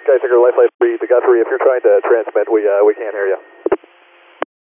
Geisinger, Lifeline 3, the Guthrie, if you're trying to transmit, we can't hear you.